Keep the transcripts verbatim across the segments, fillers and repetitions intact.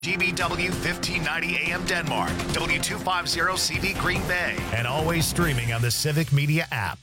G B W fifteen ninety A M Denmark, W two fifty C V Green Bay, and always streaming on the Civic Media app.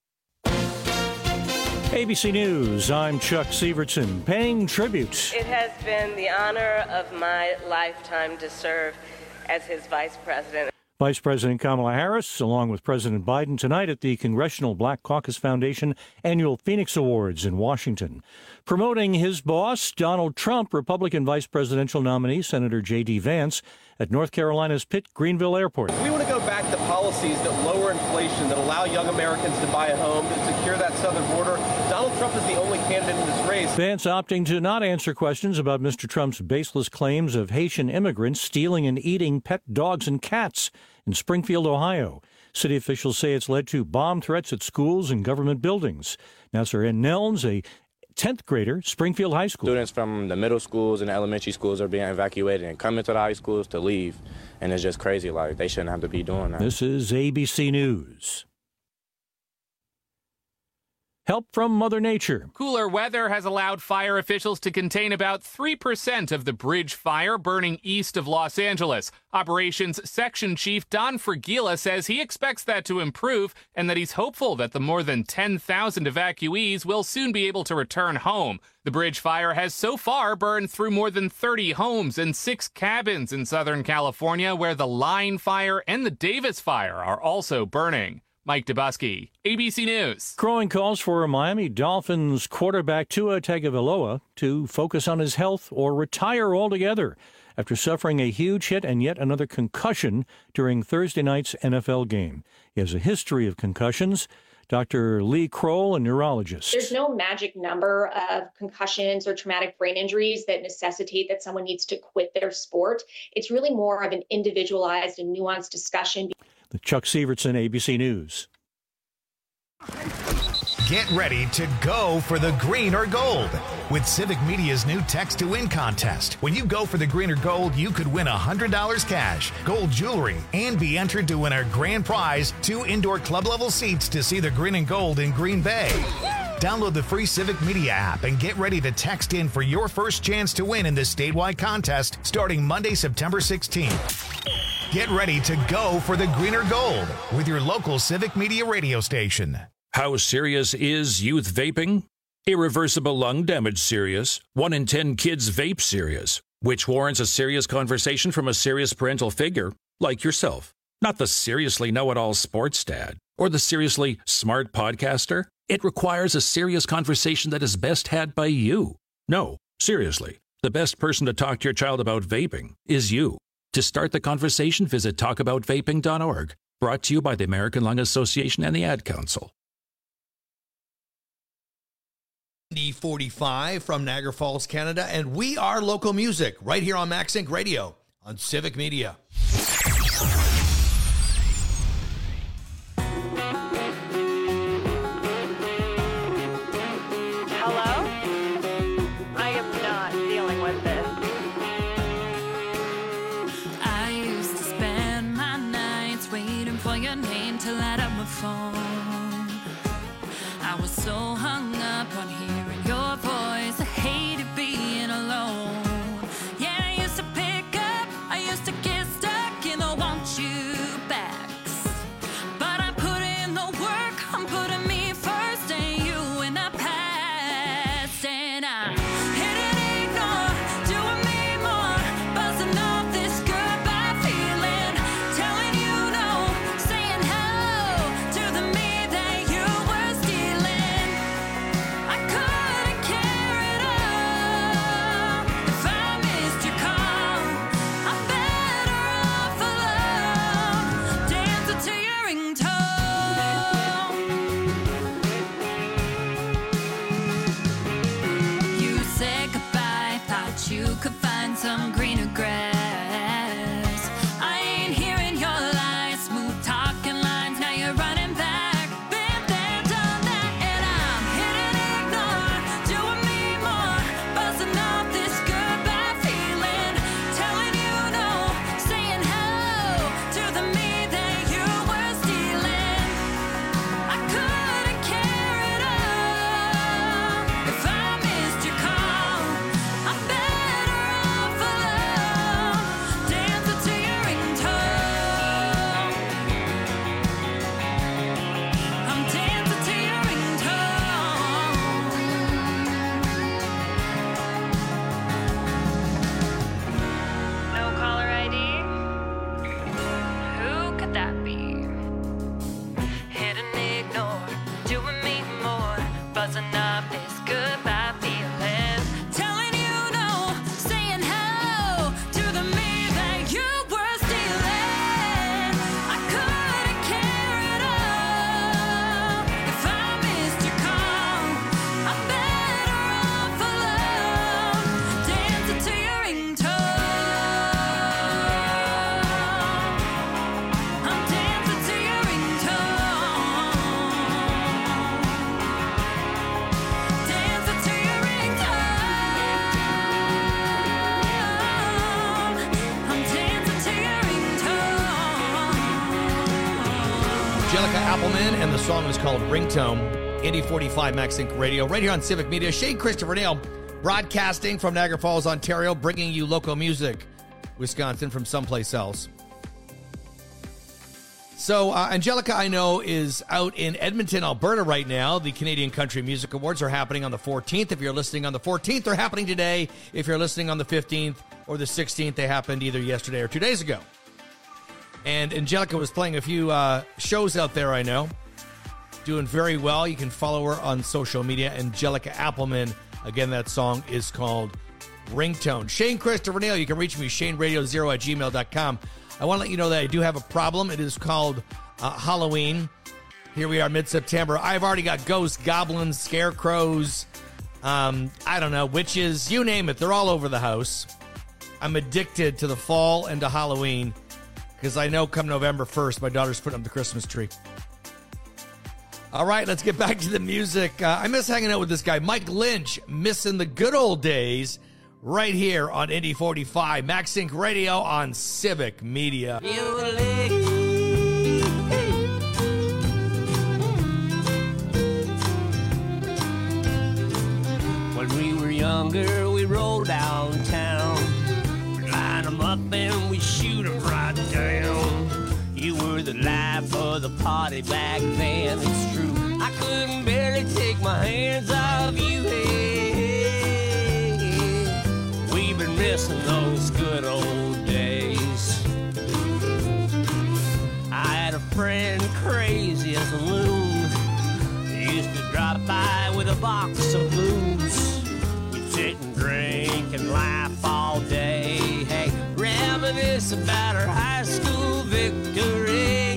A B C News, I'm Chuck Sievertson, paying tribute. It has been the honor of my lifetime to serve as his vice president. Vice President Kamala Harris, along with President Biden, tonight at the Congressional Black Caucus Foundation Annual Phoenix Awards in Washington. Promoting his boss, Donald Trump, Republican vice presidential nominee Senator J D. Vance, at North Carolina's Pitt-Greenville Airport. We want to go back to policies that lower inflation, that allow young Americans to buy a home, to secure that southern border. Donald Trump is the only candidate in this race. Vance opting to not answer questions about Mister Trump's baseless claims of Haitian immigrants stealing and eating pet dogs and cats in Springfield, Ohio. City officials say it's led to bomb threats at schools and government buildings. Nasser N. Nelms, a tenth grader, Springfield High School. Students from the middle schools and the elementary schools are being evacuated and coming to the high schools to leave. And it's just crazy. Like, they shouldn't have to be doing that. This is A B C News. Help from Mother Nature. Cooler weather has allowed fire officials to contain about three percent of the bridge fire burning east of Los Angeles. Operations Section Chief Don Fergila says he expects that to improve and that he's hopeful that the more than ten thousand evacuees will soon be able to return home. The bridge fire has so far burned through more than thirty homes and six cabins in Southern California, where the Line Fire and the Davis Fire are also burning. Mike Dubusky, A B C News. Growing calls for Miami Dolphins quarterback Tua Tagovailoa to focus on his health or retire altogether after suffering a huge hit and yet another concussion during Thursday night's N F L game. He has a history of concussions. Doctor Lee Kroll, a neurologist. There's no magic number of concussions or traumatic brain injuries that necessitate that someone needs to quit their sport. It's really more of an individualized and nuanced discussion. Chuck Sievertson, A B C News. Get ready to go for the green or gold with Civic Media's new Text to Win contest. When you go for the green or gold, you could win one hundred dollars cash, gold jewelry, and be entered to win our grand prize, two indoor club-level seats to see the green and gold in Green Bay. Download the free Civic Media app and get ready to text in for your first chance to win in this statewide contest starting Monday, September sixteenth. Get ready to go for the green or gold with your local Civic Media radio station. How serious is youth vaping? Irreversible lung damage serious. One in ten kids vape serious, which warrants a serious conversation from a serious parental figure like yourself. Not the seriously know-it-all sports dad or the seriously smart podcaster. It requires a serious conversation that is best had by you. No, seriously, the best person to talk to your child about vaping is you. To start the conversation, visit talk about vaping dot org. Brought to you by the American Lung Association and the Ad Council. forty-five from Niagara Falls, Canada, and we are local music right here on Max Inc Radio on Civic Media. Hello? I am not dealing with this. I used to spend my nights waiting for your name to light up my phone. I was so hung up on hearing your voice, I hated being alone. Yeah, I used to pick up, I used to get stuck in the want you backs. But I put in the work, I'm putting me first and you in the past. And I hit and ignore, doing me more, buzzing off this goodbye feeling, telling you no, saying hello to the me that you were stealing. I couldn't care at all if I missed your call. I'm better off alone, dancing to your ringtone. You said goodbye, thought you could find some greener grass. I ain't hearing your lies, smooth talking lines, now you're running back. Been there, done that, and I'm hitting ignore, doing me more, buzzing off this goodbye feeling, telling you no, saying hello to the me that you were stealing. I couldn't care at all if I missed your call. I'm better off alone. Angelica Appleman, and the song is called Ringtone. Indy forty-five MaxSync Radio, right here on Civic Media. Shane Christopher Nail, broadcasting from Niagara Falls, Ontario, bringing you local music, Wisconsin, from someplace else. So, uh, Angelica, I know, is out in Edmonton, Alberta right now. The Canadian Country Music Awards are happening on the fourteenth. If you're listening on the fourteenth, they're happening today. If you're listening on the fifteenth or the sixteenth, they happened either yesterday or two days ago. And Angelica was playing a few uh, shows out there, I know. Doing very well. You can follow her on social media, Angelica Appleman. Again, that song is called Ringtone. Shane Christopher Nail, you can reach me, shane radio zero at gmail dot com. I want to let you know that I do have a problem. It is called uh, Halloween. Here we are, mid-September. I've already got ghosts, goblins, scarecrows, um, I don't know, witches, you name it. They're all over the house. I'm addicted to the fall and to Halloween because I know come November first, my daughter's putting up the Christmas tree. All right, let's get back to the music. Uh, I miss hanging out with this guy, Mike Lynch, missing the good old days. Right here on Indy forty-five, MaxSync Radio on Civic Media. When we were younger, we rolled downtown. We'd line them up and we'd shoot them right down. You were the life of the party back then, it's true. I couldn't barely take my hands off you, hey. We've been missing those good old days. I had a friend crazy as a loon. He used to drop by with a box of blues. We'd sit and drink and laugh all day. Hey, reminisce about our high school victories.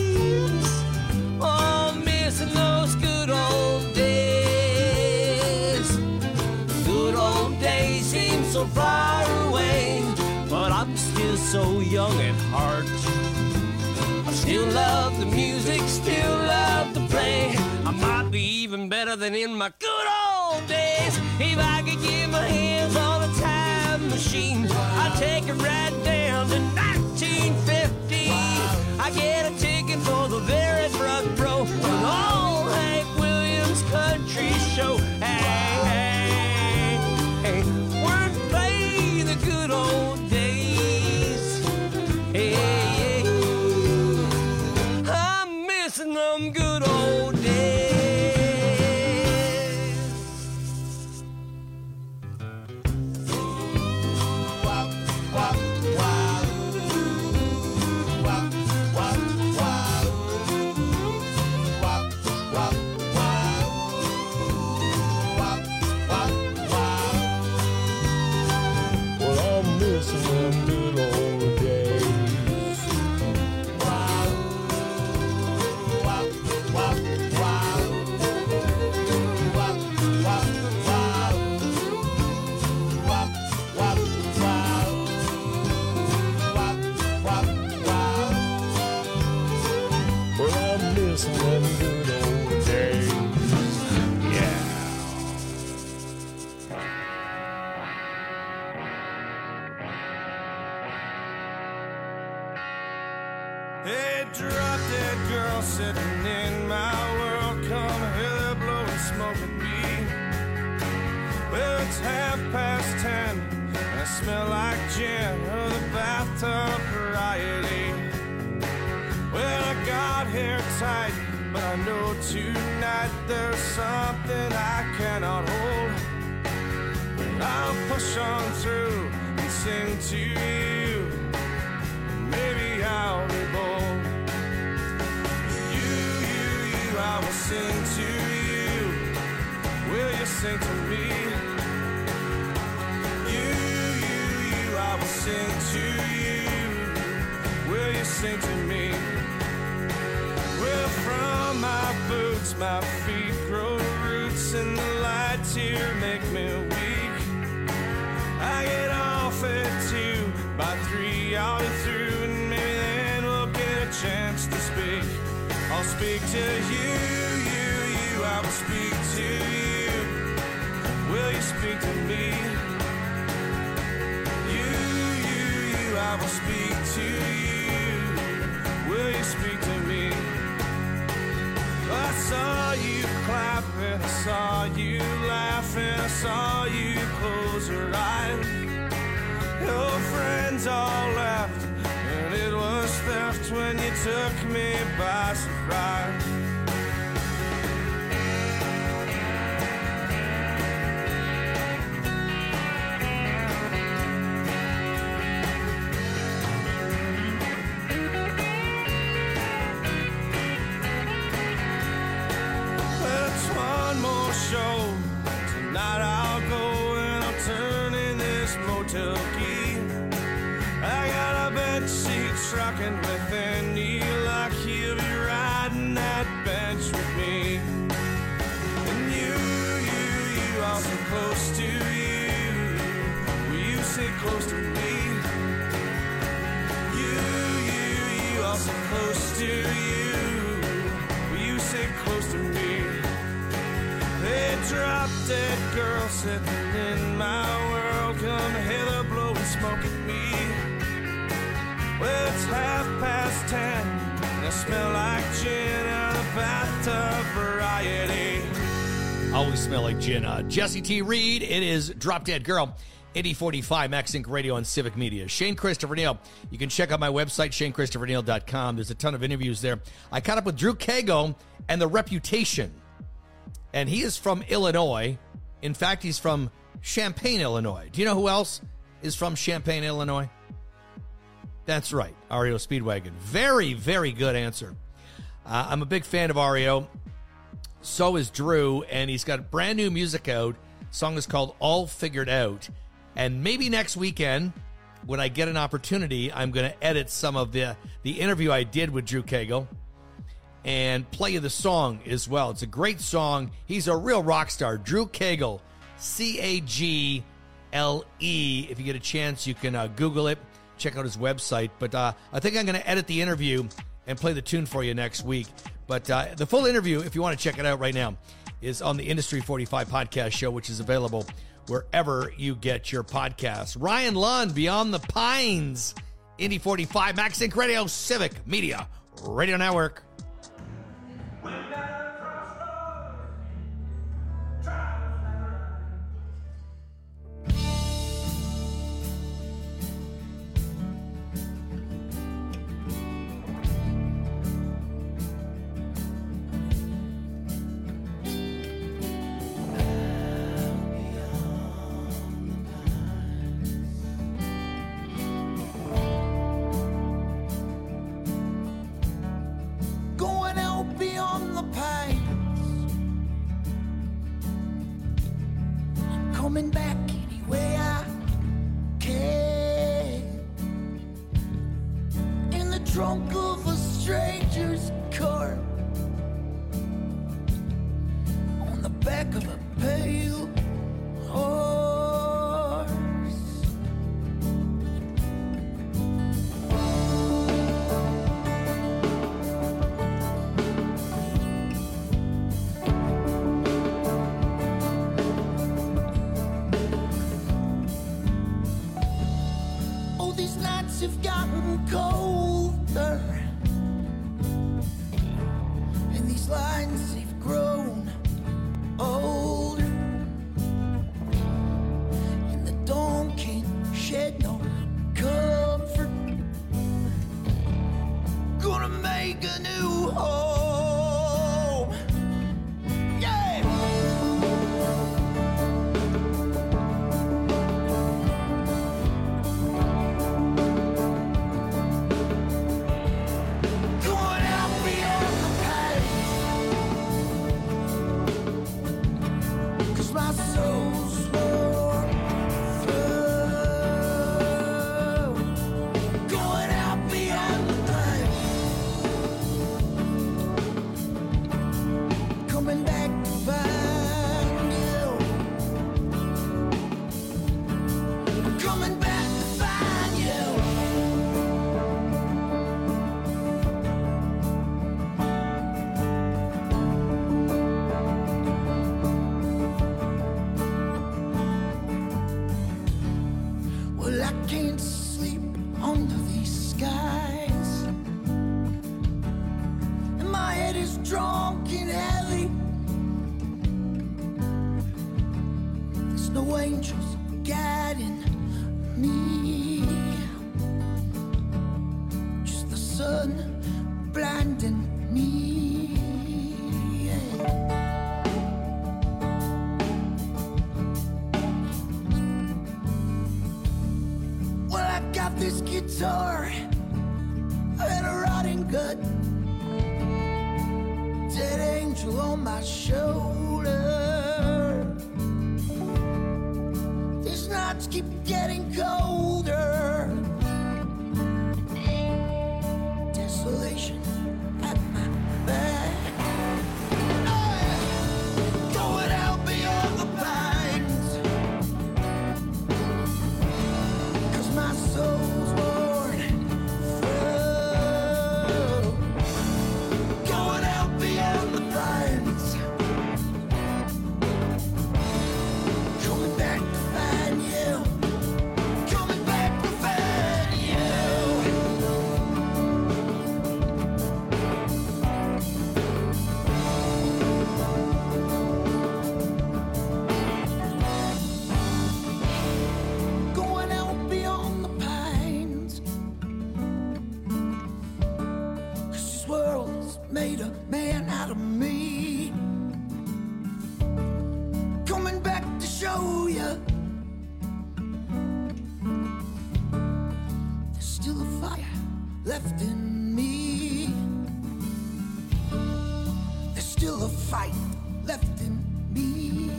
Oh, missing those good old days. Good old days seem so far away, but I'm still so young at heart. I still love the music, still love to play. I might be even better than in my good old days. If I could get my hands on a time machine, I'd take it right down to nineteen fifty. I get a ticket for the very front row of an old Hank Williams country show. Hey, hey, hey, we're playing the good old days. Hey, hey, I'm missing them good old days. Sitting in my world, come here, blowing smoke at me. Well, it's half past ten, and I smell like gin or the bathtub variety. Well, I got hair tight, but I know tonight there's something I cannot hold. But I'll push on through and sing to you, and maybe I'll be bold. I will sing to you. Will you sing to me? You, you, you, I will sing to you. Will you sing to me? Well, from my boots, my feet grow roots, and the lights here make me weak. I get off at two, by three I'll be through, and maybe then we'll get a chance to speak. I'll speak to you, you, you, I will speak to you. Will you speak to me? You, you, you, I will speak to you. Will you speak to me? I saw you clap and I saw you laugh and I saw you close your eyes. Your friends all laughed and it was theft when you took me by surprise. Show. Tonight I'll go and I'll turn in this motel key. I got a bed sheet trucking with Andy, like he'll be riding that bench with me. And you, you, you, I'll sit close to you. Will you sit close to me? You, you, you, I'll sit close to you. Will you sit close to me? A drop dead girl sitting in my world, come hither, blow and smoke at me. Well, it's half past ten, and I smell like gin out of the bathtub variety. Always smell like gin. Uh, Jesse T. Reed, it is Drop Dead Girl, eighty forty-five, Max Inc Radio on Civic Media. Shane Christopher Neal. You can check out my website, shane christopher neal dot com. There's a ton of interviews there. I caught up with Drew Cagle and The Reputation. And he is from Illinois. In fact, he's from Champaign, Illinois. Do you know who else is from Champaign, Illinois? That's right, R E O Speedwagon. Very, very good answer. Uh, I'm a big fan of R E O. So is Drew, and he's got brand new music out. The song is called All Figured Out. And maybe next weekend, when I get an opportunity, I'm going to edit some of the, the interview I did with Drew Cagle and play you the song as well. It's a great song. He's a real rock star. Drew Cagle, C A G L E. If you get a chance, you can uh, Google it. Check out his website. But uh, I think I'm going to edit the interview and play the tune for you next week. But uh, the full interview, if you want to check it out right now, is on the Industry forty-five podcast show, which is available wherever you get your podcasts. Ryan Lund, Beyond the Pines, Indy forty-five, Max Inc Radio, Civic Media Radio Network. Coming back any way I can, in the trunk of a stranger's car, on the back of a pale horse. Have gotten colder, and these lines have grown older, and the dawn can't shed no comfort. Gonna make a new home, yeah. Is drunk and heavy. There's no angels guiding me, just the sun blinding me. Well, I got this guitar and a rotting gut, dead angel on my shoulder. These nights keep getting colder. Desolation at my back. Oh, going out beyond the pines, 'cause my soul's worn through. Going out beyond the pines, coming back to find you, coming back to find you. Going out beyond the pines, 'cause this world has made a man out of me. Coming back to show you there's still a fire left in me. There's still a fight left in me.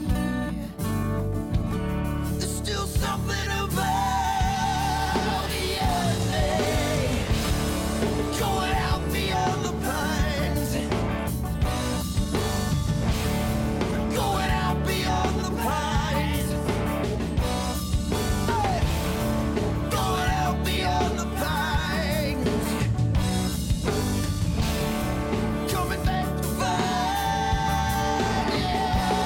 There's still something about you, going out beyond the pines, going out beyond the pines, going out beyond the pines, coming back to find you.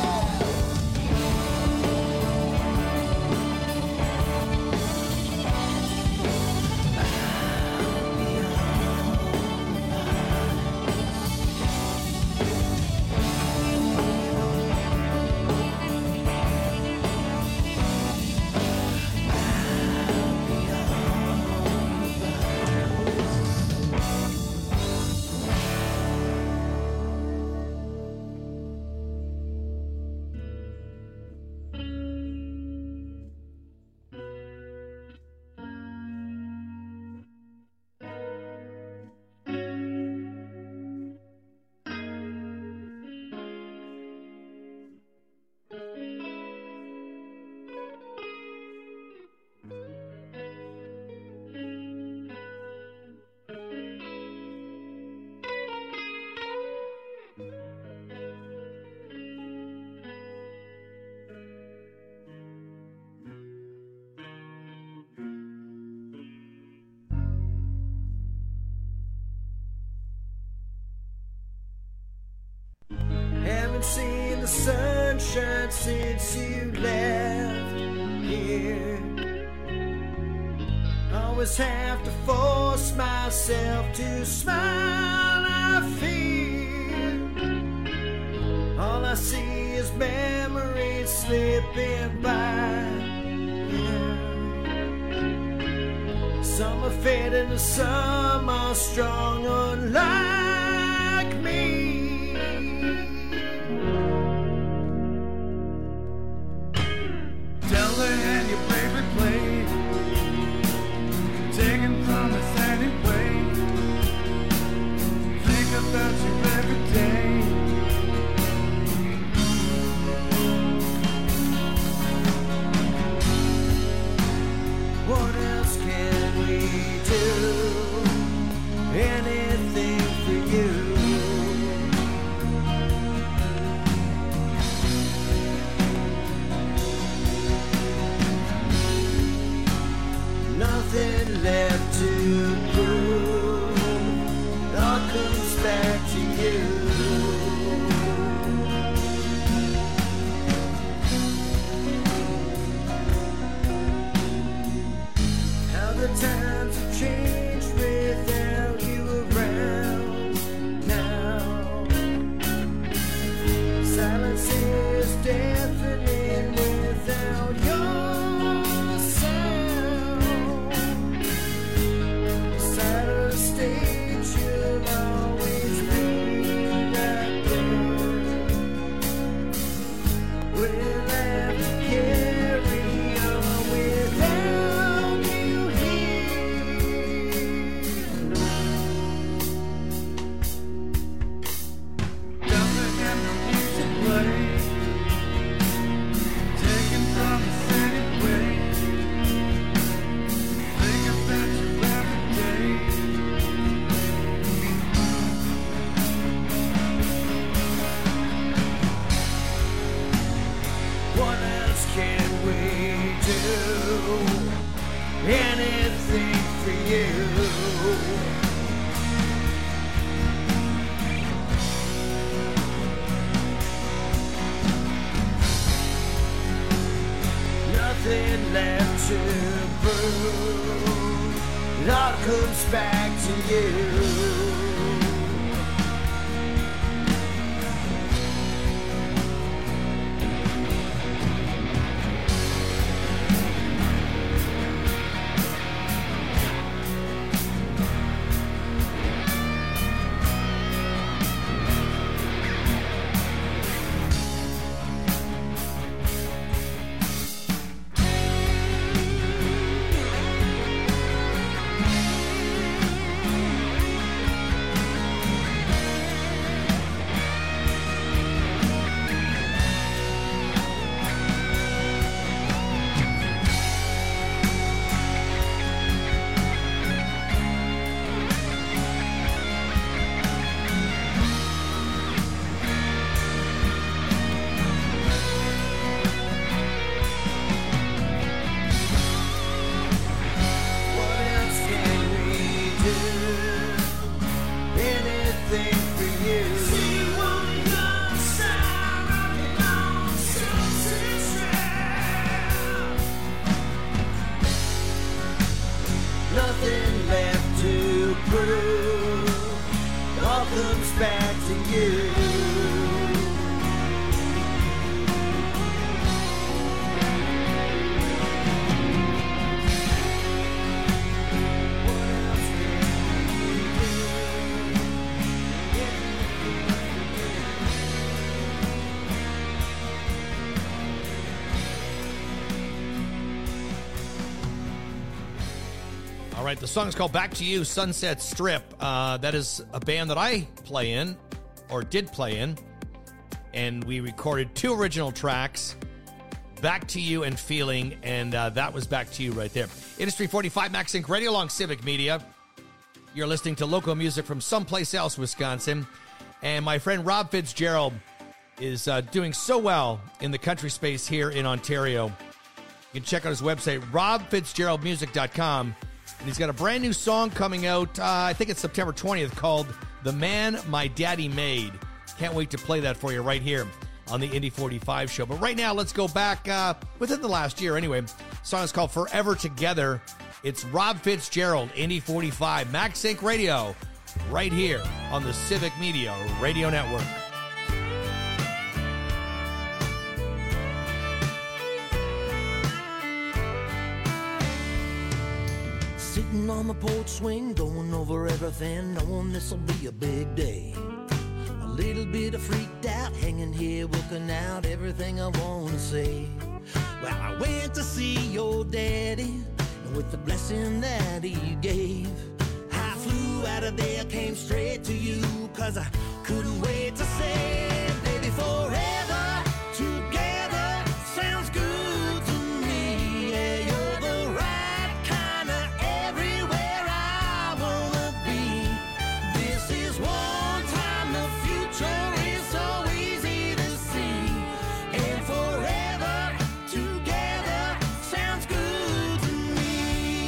Haven't seen the sunshine since you left here. Always have to force myself to smile. I fear all I see is memories slipping by. Some are fading and some are strong, unlike me. Tell her and your favorite play, taken from us anyway. Think about you every day. What else can we do? Anything for you. Nothing left to you. Nothing left to prove. It all comes back to you. Nothing left to prove. All comes back to you. All right, the song is called Back to You, Sunset Strip. Uh, that is a band that I play in, or did play in, and we recorded two original tracks, Back to You and Feeling, and uh, that was Back to You right there. Industry forty-five, Max Inc Radio along Civic Media. You're listening to local music from someplace else, Wisconsin, and my friend Rob Fitzgerald is uh, doing so well in the country space here in Ontario. You can check out his website, rob fitzgerald music dot com. And he's got a brand new song coming out, uh, I think it's September twentieth, called The Man My Daddy Made. Can't wait to play that for you right here on the Indy forty-five show. But right now, let's go back uh, within the last year anyway. The song is called Forever Together. It's Rob Fitzgerald, Indy forty-five, Max Inc Radio, right here on the Civic Media Radio Network. Sitting on the porch swing, going over everything, knowing this'll be a big day. A little bit of freaked out, hanging here, working out everything I wanna say. Well, I went to see your daddy, and with the blessing that he gave, I flew out of there, came straight to you, cause I couldn't wait to say, baby, forever together sounds good to me. Yeah, you're the right kind of everywhere I wanna be. This is one time, the future is so easy to see. And forever together sounds good to me.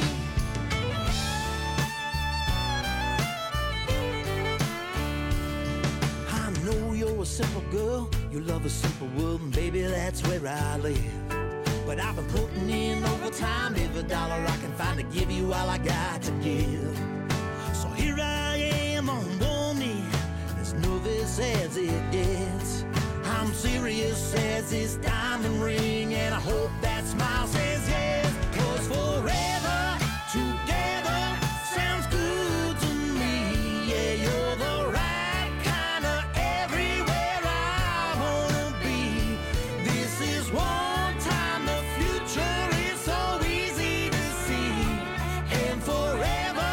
I know you're a simple girl, you love a simple world, and baby, that's where I live. But I've been putting in overtime, every dollar I can find to give you all I got to give. So here I am on one knee, as nervous as it gets. I'm serious as this diamond ring, and I hope that smile says yes. Cause forever together sounds good to me. Yeah, you're the right kind of everywhere I wanna be. This is one time, the future is so easy to see. And forever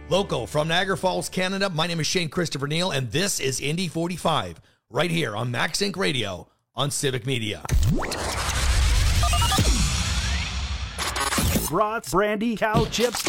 Local from Niagara Falls, Canada, my name is Shane Christopher Neal, and this is Indy forty-five, right here on Max Inc Radio on Civic Media. Brats, brandy, cow chips,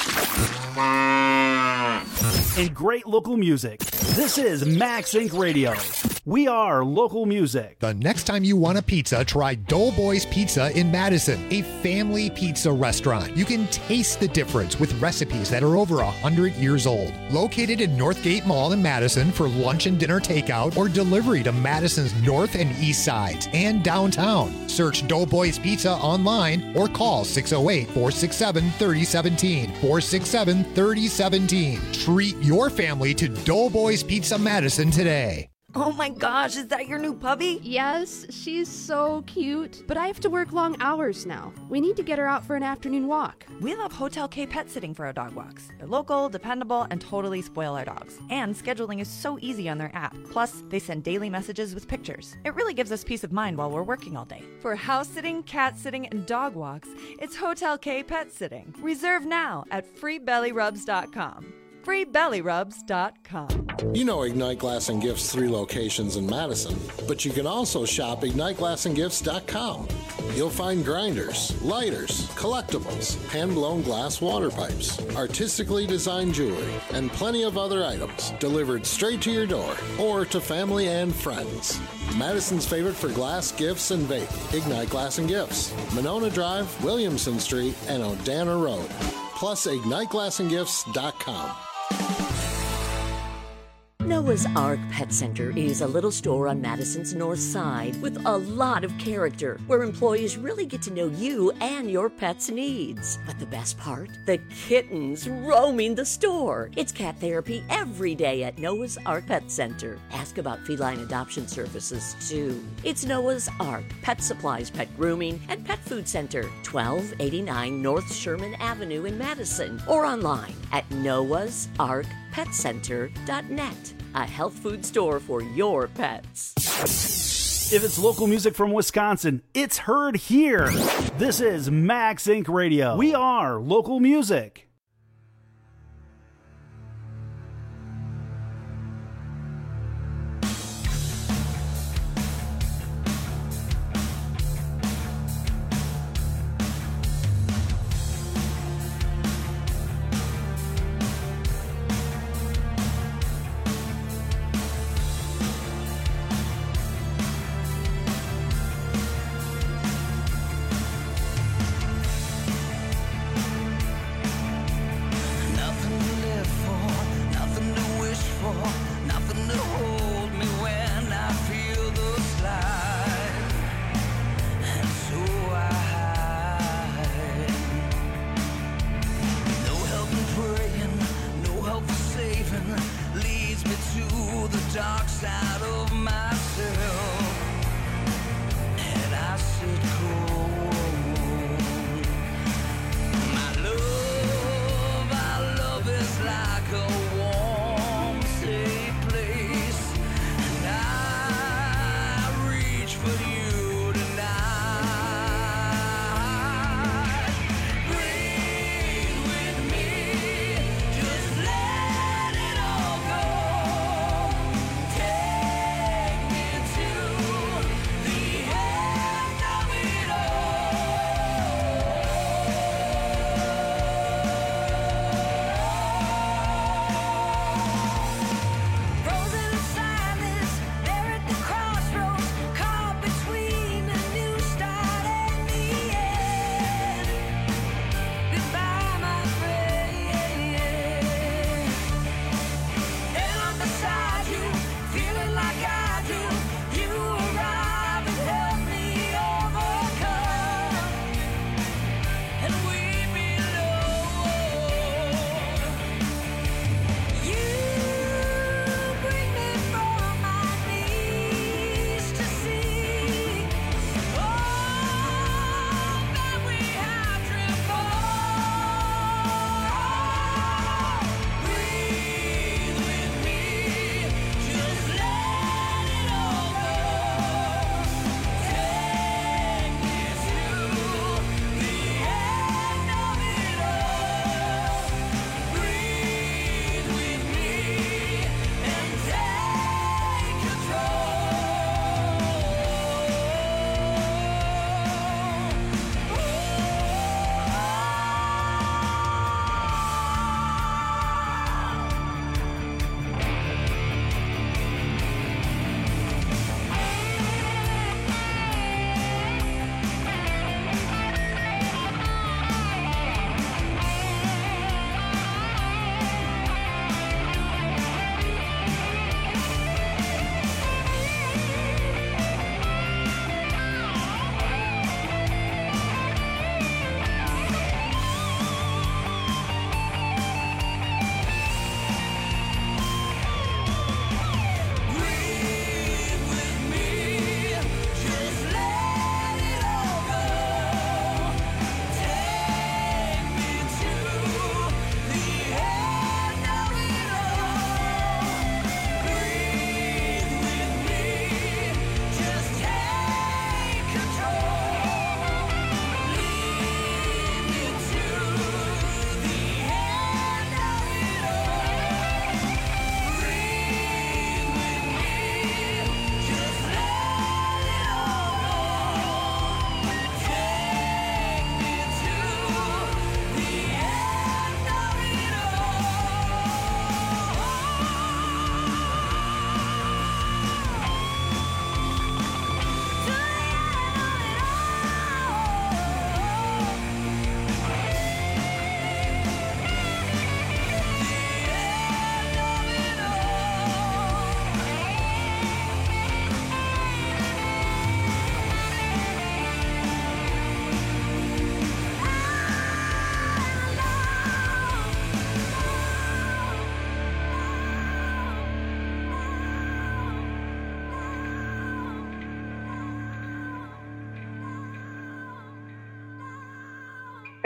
and great local music. This is Max Inc Radio. We are local music. The next time you want a pizza, try Doughboys Pizza in Madison, a family pizza restaurant. You can taste the difference with recipes that are over one hundred years old. Located in Northgate Mall in Madison for lunch and dinner takeout or delivery to Madison's north and east sides and downtown. Search Doughboys Pizza online or call six oh eight, four six seven, three oh one seven, four six seven, three oh one seven. Treat your family to Doughboys Pizza Madison today. Oh my gosh, is that your new puppy? Yes, she's so cute. But I have to work long hours now. We need to get her out for an afternoon walk. We love Hotel K Pet Sitting for our dog walks. They're local, dependable, and totally spoil our dogs. And scheduling is so easy on their app. Plus, they send daily messages with pictures. It really gives us peace of mind while we're working all day. For house sitting, cat sitting, and dog walks, it's Hotel K Pet Sitting. Reserve now at free belly rubs dot com. free belly rubs dot com. You know Ignite Glass and Gifts' three locations in Madison, but you can also shop ignite glass and gifts dot com. You'll find grinders, lighters, collectibles, hand-blown glass water pipes, artistically designed jewelry, and plenty of other items delivered straight to your door or to family and friends. Madison's favorite for glass, gifts, and vape, Ignite Glass and Gifts, Monona Drive, Williamson Street, and Odana Road. Plus ignite glass and gifts dot com. Noah's Ark Pet Center is a little store on Madison's north side with a lot of character, where employees really get to know you and your pet's needs. But the best part? The kittens roaming the store. It's cat therapy every day at Noah's Ark Pet Center. Ask about feline adoption services, too. It's Noah's Ark Pet Supplies, Pet Grooming, and Pet Food Center, twelve eighty-nine North Sherman Avenue in Madison, or online at noahs ark pet center dot net. A health food store for your pets. If it's local music from Wisconsin, it's heard here. This is Max Inc Radio. We are local music. Between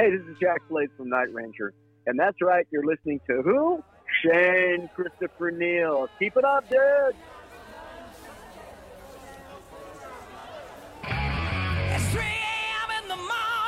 Hey, this is Jack Slade from Night Ranger. And that's right, you're listening to who? Shane Christopher Neal. Keep it up, dude. It's three a.m. in the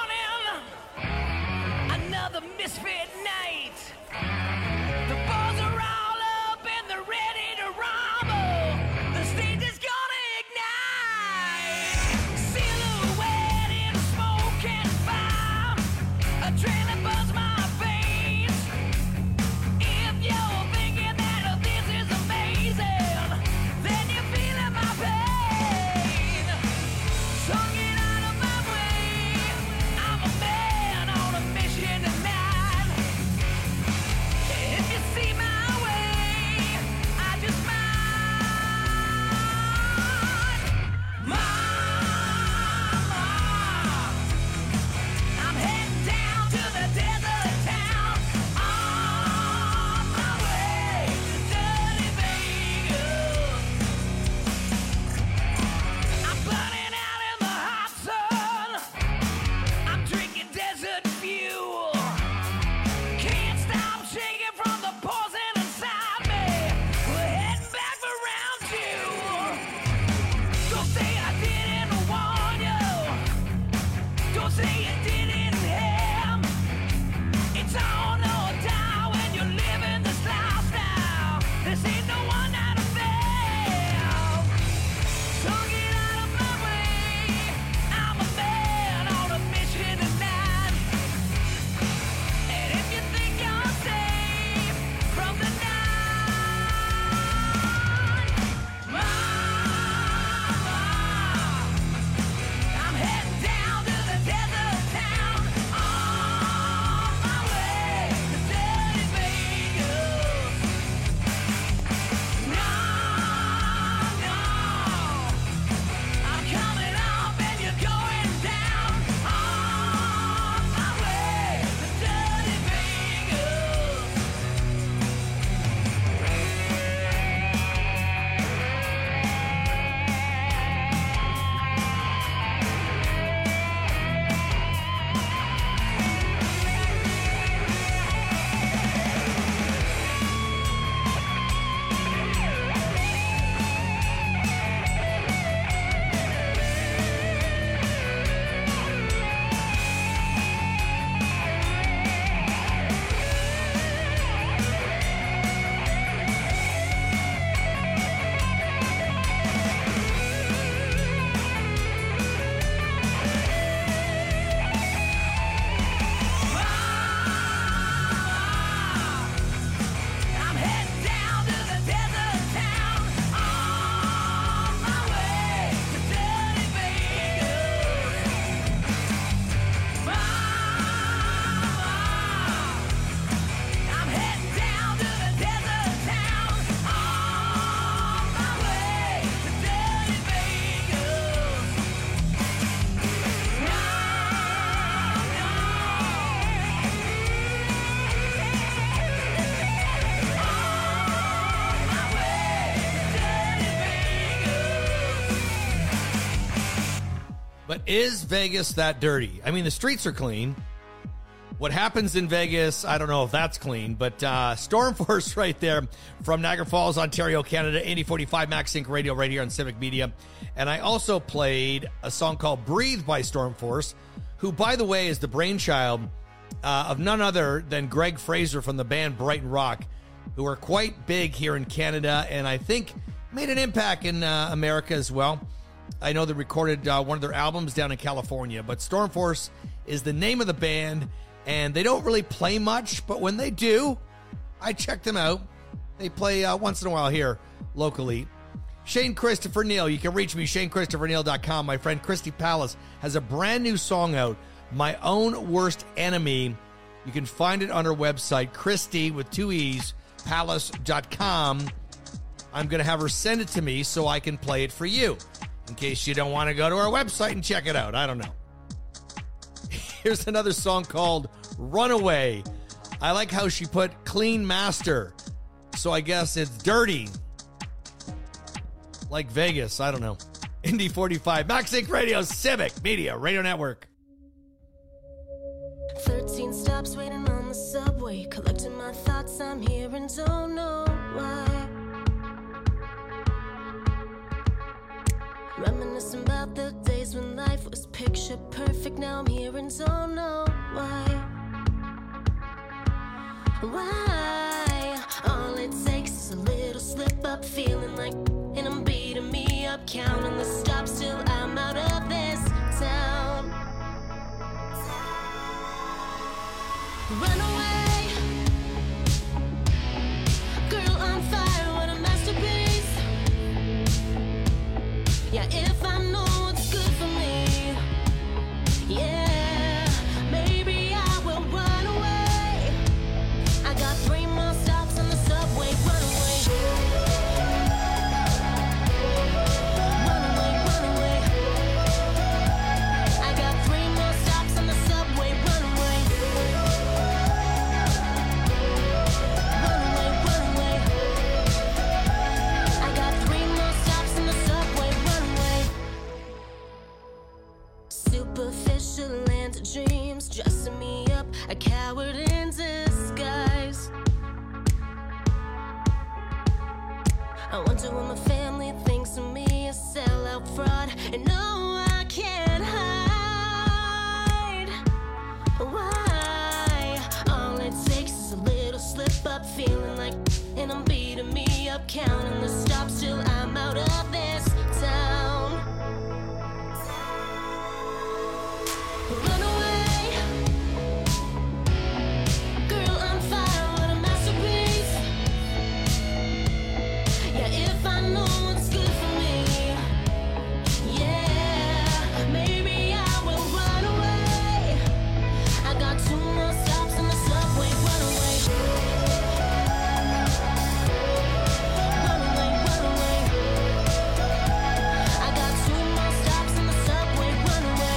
morning, another misfit night. The balls are all up and they're ready to rumble. The stage is gonna ignite. Silhouette in smoke and fire, adrenaline buzz my veins. If you're thinking that this is amazing, then you're feeling my pain. So get out of my way, I'm a man on a mission tonight. If you see my way, I just might. Mama, I'm heading down to the desert town, on my way to dirty Vegas. I'm burning out in the hot sun, I'm drinking desert fuel. Can't stop shaking from the poison inside me. We're heading back for round two. Don't say I didn't warn you. Don't say you didn't hear. It's on or die when you're living this lifestyle. This ain't no one night affair. So get out of my way. I'm a man on a mission tonight. And if you think you're safe from the night, Mama, I'm heading down to the desert town, on my way to dirty Vegas. No, no, I'm coming up and you're going down, on my way to dirty Vegas. I'm heading down to the desert town, on my way to dirty Vegas. Mama, I'm heading down to the desert town, on my way to dirty Vegas. No, But is Vegas that dirty? I mean, the streets are clean. What happens in Vegas, I don't know if that's clean, but uh, Storm Force right there from Niagara Falls, Ontario, Canada, eighty forty-five Max Inc Radio right here on Civic Media. And I also played a song called Breathe by Storm Force, who, by the way, is the brainchild uh, of none other than Greg Fraser from the band Brighton Rock, who are quite big here in Canada and I think made an impact in uh, America as well. I know they recorded uh, one of their albums down in California, but Storm Force is the name of the band, and they don't really play much, but when they do, I check them out. They play uh, once in a while here locally. Shane Christopher Neal, you can reach me, shane christopher neal dot com. My friend Christy Palace has a brand new song out, My Own Worst Enemy. You can find it on her website, Christy with two E's, palace dot com. I'm going to have her send it to me so I can play it for you, in case you don't want to go to our website and check it out. I don't know. Here's another song called Runaway. I like how she put Clean Master, so I guess it's dirty. Like Vegas, I don't know. Indy forty-five, Max Inc Radio, Civic Media Radio Network. thirteen thirteen stops waiting on the subway, collecting my thoughts, I'm here and don't know why. Reminiscing about the days when life was picture perfect, now I'm here and don't know why. Why? All it takes is a little slip up, feeling like, and I'm beating me up, counting the stops till I'm out of this town. Run away, girl on fire, what a masterpiece. Yeah, if I know what's good for me, yeah, maybe I will run away. I got three more stops on the subway, run away. Run away, run away. I got three more stops on the subway, run away. Run away, run away. I got three more stops on the subway, run away. Superficial land of dreams, dressing me up, a coward in disguise. I wonder what my family thinks of me, a sellout fraud, and no, I can't hide. Why? All it takes is a little slip up, feeling like, and I'm beating me up, counting the stops till I'm out of this town. Run away, girl on fire, what a masterpiece. Yeah, if I know what's good for me, yeah, maybe I will run away. I got two more stops on the subway, run away. Run away, run away. I got two more stops on the subway, run away.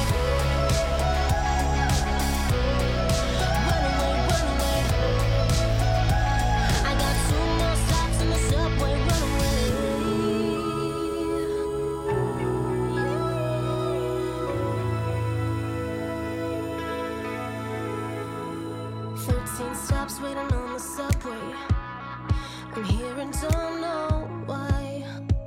Run away, run away. I got two more stops on the subway, run away. Thirteen stops waiting on the subway. I'm here and don't know why.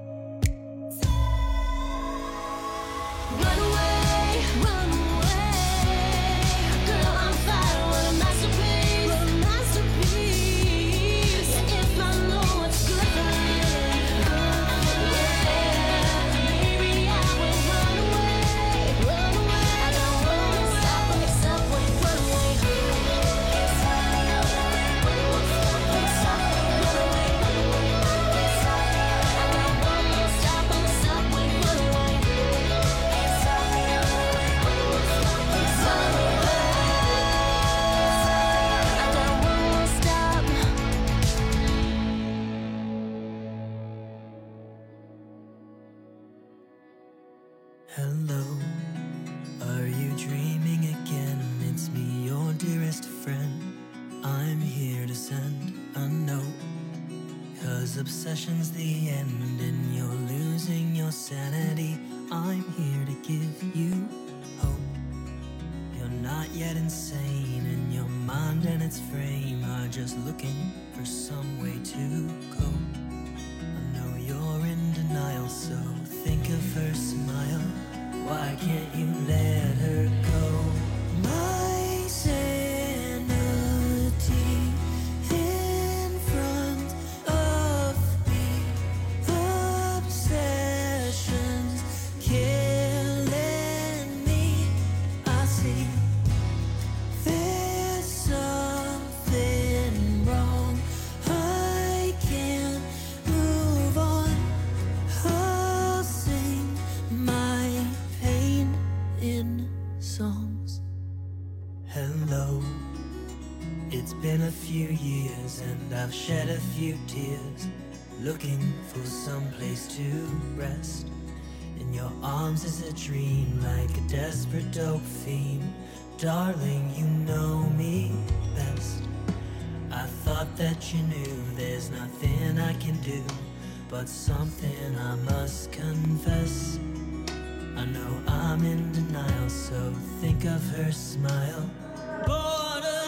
Run away, run away. Girl on fire, what a masterpiece. What a masterpiece. Yeah, if I know what's good for me, yeah, maybe I will run away, run away. I got one more stop on the subway, run away. Hello, are you dreaming again? It's me, your dearest friend. I'm here to send a note, 'cause obsession's the end and you're losing your sanity. I'm here to give you hope. You're not yet insane, and your mind and its frame are just looking for some way to cope. I know you're in denial, so think of her smile. Why can't you let her go? My sanity in front of me. Obsessions killing me. I see there's something wrong. I can't move on. I'll sing my pain in songs. Hello, it's been a few years and I've shed a few tears, looking for some place to rest. In your arms is a dream, like a desperate dope fiend. Darling, you know me best. I thought that you knew there's nothing I can do, but something I must confess. I know I'm in denial, so think of her smile. Born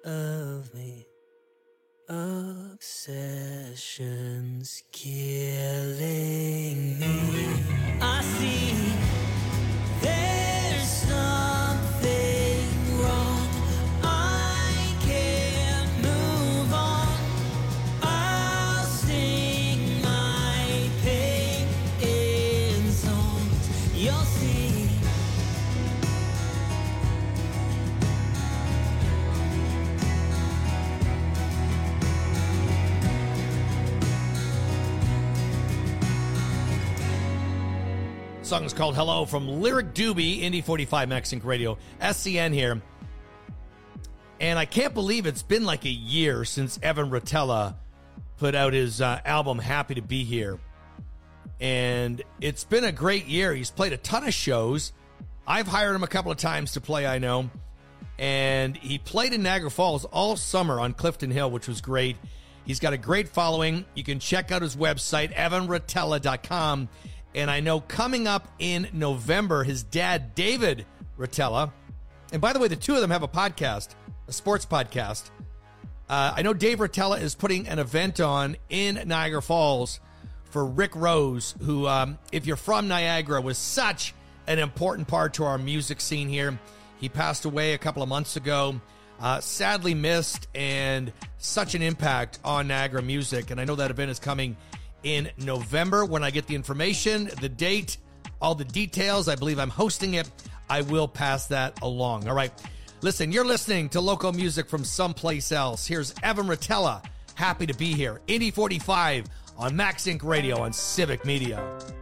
of me. Obsession's killing me. I see there's something wrong. I can't move on. I'll sing my pain in songs. You'll see. Song is called Hello from Lyric Doobie, Indy forty-five, Max Inc Radio, S C N here. And I can't believe it's been like a year since Evan Rotella put out his uh, album Happy to Be Here. And it's been a great year. He's played a ton of shows. I've hired him a couple of times to play, I know. And he played in Niagara Falls all summer on Clifton Hill, which was great. He's got a great following. You can check out his website, evan rotella dot com. And I know coming up in November, his dad, David Rotella, and by the way, the two of them have a podcast, a sports podcast. Uh, I know Dave Rotella is putting an event on in Niagara Falls for Rick Rose, who, um, if you're from Niagara, was such an important part to our music scene here. He passed away a couple of months ago, uh, sadly missed, and such an impact on Niagara music. And I know that event is coming in November. When I get the information, the date, all the details, I believe I'm hosting it, I will pass that along. All right. Listen, you're listening to local music from someplace else. Here's Evan Rotella, Happy to Be Here. Indy forty-five on Max Inc Radio on Civic Media.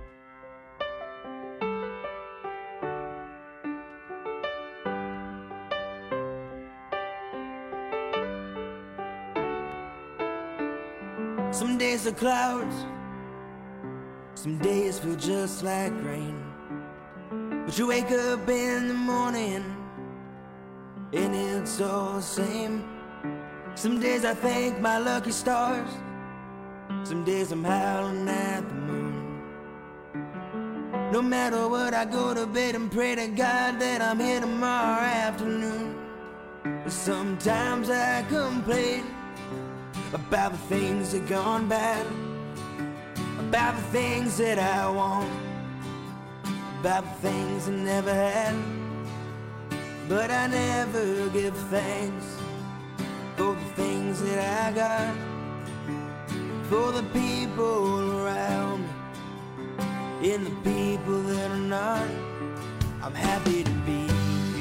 Some days are clouds, some days feel just like rain. But you wake up in the morning and it's all the same. Some days I thank my lucky stars, some days I'm howling at the moon. No matter what, I go to bed and pray to God that I'm here tomorrow afternoon. But sometimes I complain about the things that gone bad, about the things that I want, about the things I never had. But I never give thanks for the things that I got, for the people around me, and the people that are not. I'm happy to be here.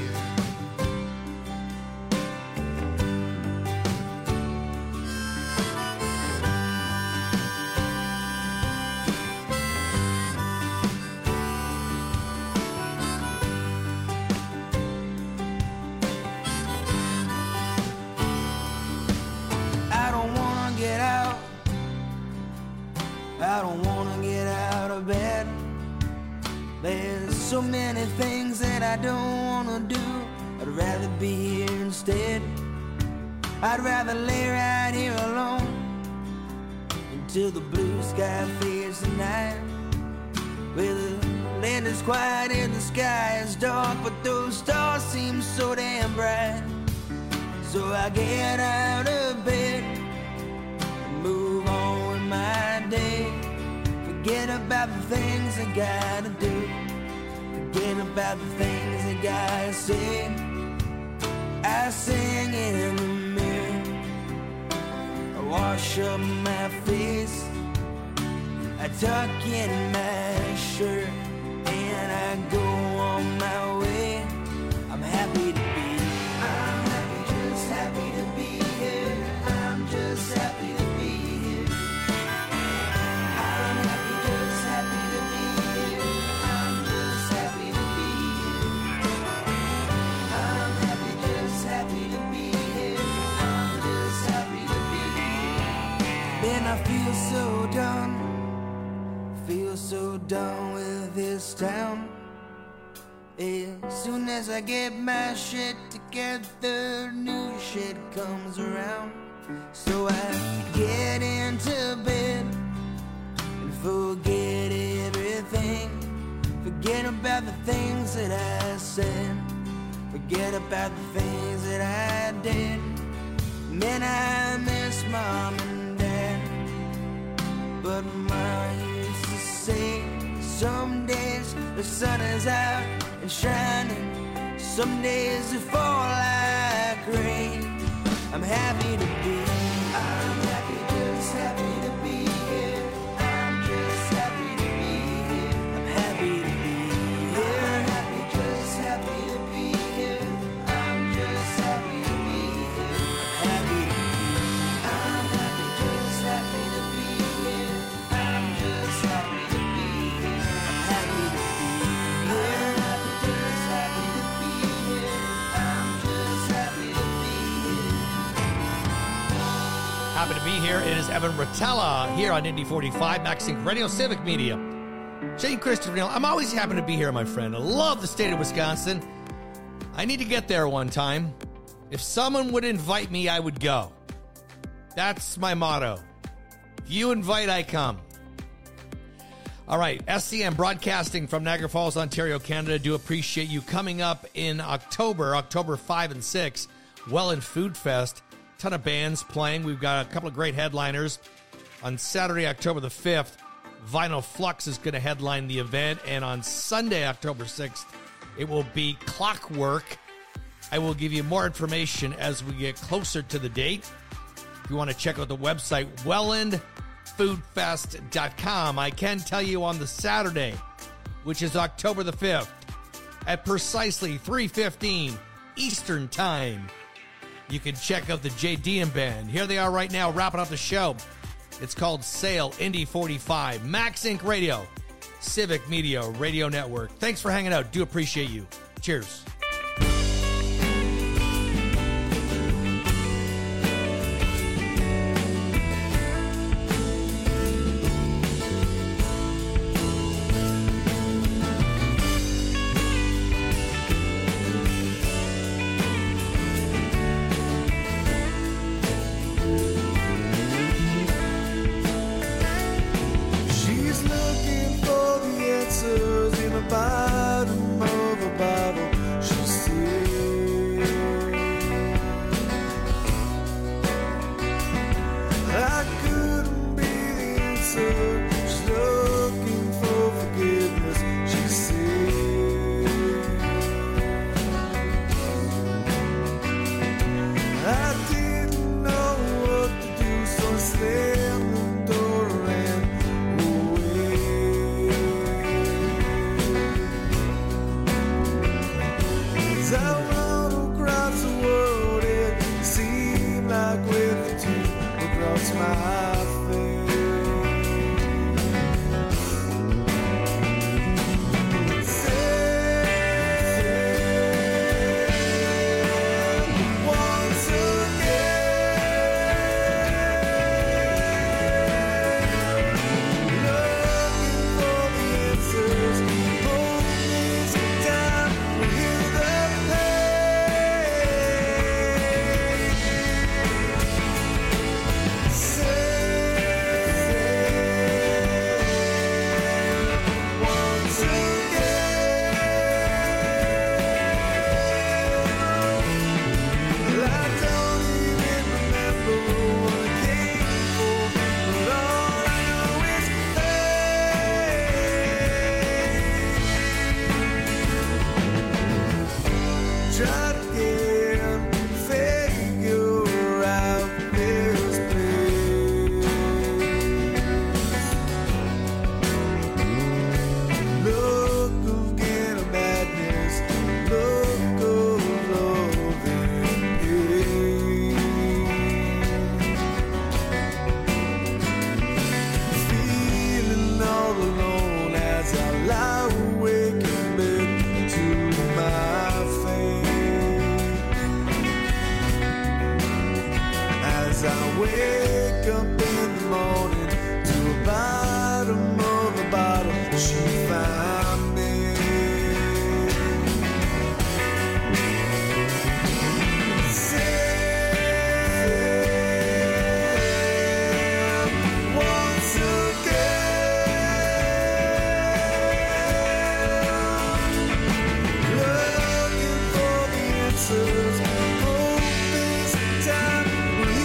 I don't wanna get out of bed. There's so many things that I don't wanna do. I'd rather be here instead. I'd rather lay right here alone until the blue sky fades to night, where the land is quiet and the sky is dark, but those stars seem so damn bright. So I get out of bed and move on with my day. Forget about the things I gotta do, forget about the things I gotta say. I sing in the mirror, I wash up my face, I tuck in my shirt, and I go on my way. I'm happy to be here. I'm happy, just happy to be here. I'm just happy to be here. I'm happy, just happy to be here. I'm just happy to be here. I'm happy, just happy to be here. I'm just happy to be here. Then I feel so done, feel so done with this town. As soon as I get my shit together, new shit comes around. So I get into bed and forget everything. Forget about the things that I said, forget about the things that I did. Man, I miss mom and dad. But Ma used to say, some days the sun is out and shining, some days it fall like rain. I'm happy to be, I'm happy, just happy to be here. I'm just happy to be here. I'm happy to be here. I'm happy, just happy to be here. I'm just happy to be here. I'm happy to be, I'm happy, just happy to be here. I'm just happy to be here. I'm happy to be here. I'm happy, just happy to be here. I'm just happy to be here. Happy to be here. It is Evan Rotella here on Indy forty-five, Maxink Radio, Civic Media. Shane Christopher Neal. I'm always happy to be here, my friend. I love the state of Wisconsin. I need to get there one time. If someone would invite me, I would go. That's my motto. If you invite, I come. All right, S C M broadcasting from Niagara Falls, Ontario, Canada. Do appreciate you coming up in October, October fifth and sixth, Welland Food Fest. Ton of bands playing. We've got a couple of great headliners. On Saturday, October the fifth, Vinyl Flux is going to headline the event. And on Sunday, October sixth, it will be Clockwork. I will give you more information as we get closer to the date. If you want to check out the website, welland food fest dot com. I can tell you on the Saturday, which is October the fifth, at precisely three fifteen Eastern Time, you can check out the J D M Band. Here they are right now, wrapping up the show. It's called Sail Indy forty-five, Maxink Radio, Civic Media Radio Network. Thanks for hanging out. Do appreciate you. Cheers. She's looking for the answers in the bottom of a bottle. She said, I couldn't be the answer. She's looking for forgiveness. She said, I didn't know what to do, so I slammed the door and ran away. As I rode across the world, it seemed like with the two across my face. Sail once looking for the answers. Hope this time will heal the pain. Sail once again. I don't even remember what I came for, but all I know is hey. Try to again, figure out this place. Look again of madness, look of love and pain. Feeling all alone as I lie awake in bed to my fate. As I wake up in the morning to the bottom of the bottle, she found me. Sail once again, looking for the answers. Hope this time will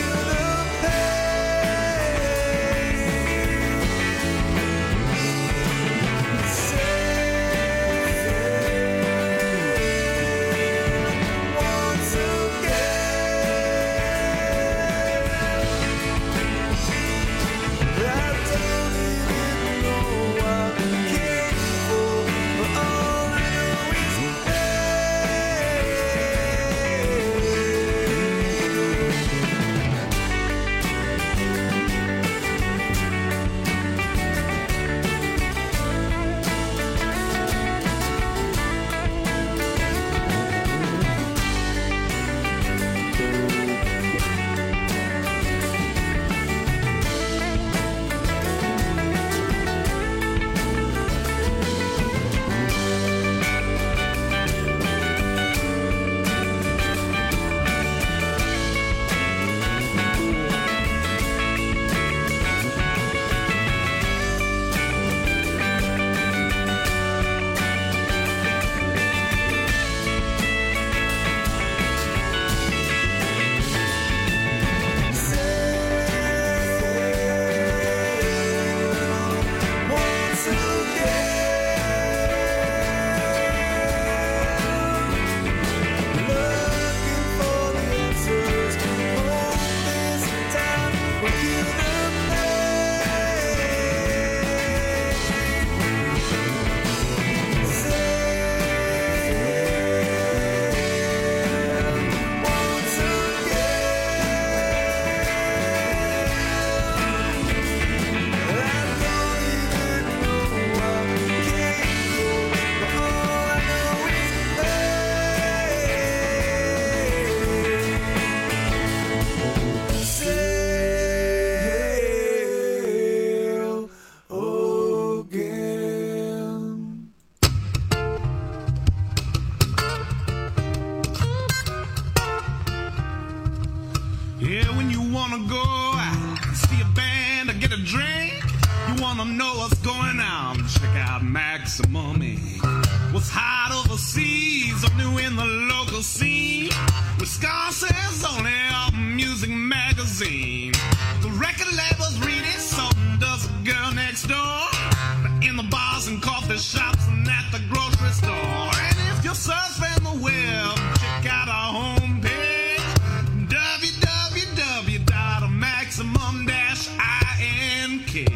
Yeah, when you wanna go out, see a band or get a drink, you wanna know what's going on, check out Maximum Incorporated. What's hot overseas or new in the local scene, Wisconsin's only up music magazine. The record labels read it, so does a girl next door. In the bars and coffee shops and at the grocery store. And if you're surfing the web, check out our homepage, w w w dot maximum dash ink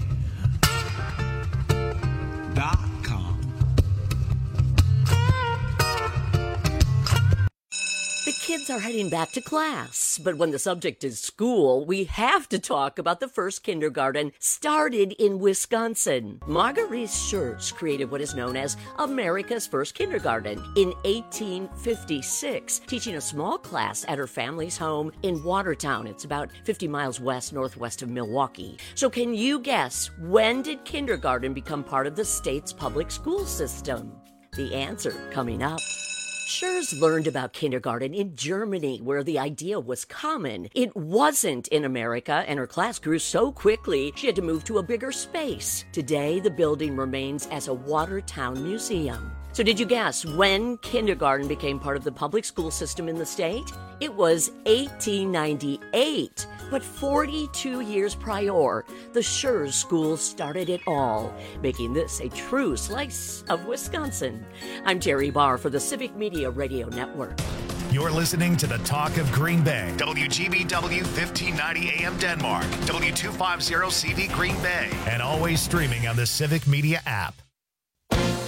dot com. The kids are heading back to class, but when the subject is school, we have to talk about the first kindergarten started in Wisconsin. Marguerite Schurz created what is known as America's first kindergarten in eighteen fifty-six, teaching a small class at her family's home in Watertown. It's about fifty miles west northwest of Milwaukee. So can you guess, when did kindergarten become part of the state's public school system? The answer coming up. Schurz learned about kindergarten in Germany, where the idea was common. It wasn't in America, and her class grew so quickly she had to move to a bigger space. Today, the building remains as a Watertown museum. So did you guess when kindergarten became part of the public school system in the state? It was eighteen ninety-eight. But forty-two years prior, the Schurz School started it all, making this a true slice of Wisconsin. I'm Jerry Barr for the Civic Media Radio Network. You're listening to the Talk of Green Bay. W G B W fifteen ninety A M Denmark. W two fifty C V Green Bay. And always streaming on the Civic Media app.